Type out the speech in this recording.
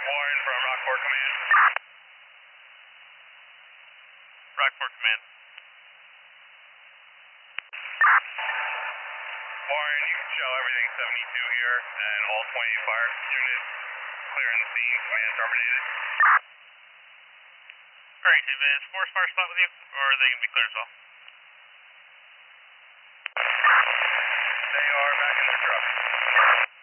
Warren from Rockport Command. Rockport Command. Warren, you can show everything 72 here, and all 20 fire units clearing the scene. Command terminated. Alright, is Forest Fire spot with you, or are they going to be clear as well? They are back in the truck.